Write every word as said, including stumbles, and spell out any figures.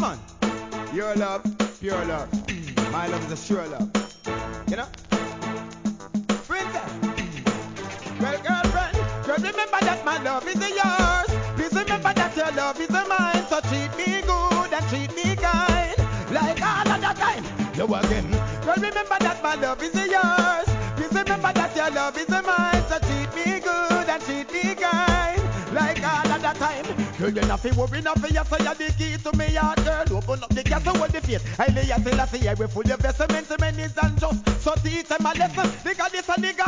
man. Your love, pure love. My love is a sure love. You know? Princess. Well, girlfriend, girl, remember that my love is yours. Please remember that your love is mine. So treat me good and treat me kind, like all of the time. You again. Girl, remember that my love is yours. Please remember that your love is mine. So treat me good and treat me kind, like all of the time. Girl, you not fi worry, not fi you say you're the key to me heart, girl. Open up the gas and hold the faith. I lay a till I see I will full of vestments, many and just. So teach them a lesson, because this a nigga